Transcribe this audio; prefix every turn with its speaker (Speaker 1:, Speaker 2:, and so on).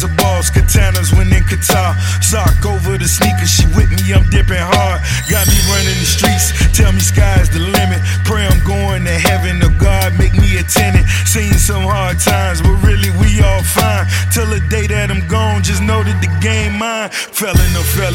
Speaker 1: as a boss, katanas when in Qatar. Sock over the sneakers, she with me, I'm dipping hard. Got me running the streets, tell me sky's the limit. Pray I'm going to heaven, oh God, make me a tenant. Seen some hard times, but really we all fine. Till the day that I'm gone, just know that the game mine. Fell in the